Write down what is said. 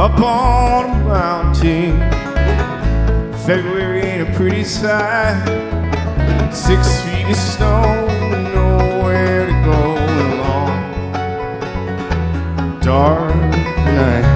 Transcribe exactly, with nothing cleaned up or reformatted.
up on a mountain. February ain't a pretty sight. Six feet of snow, nowhere to go along dark night.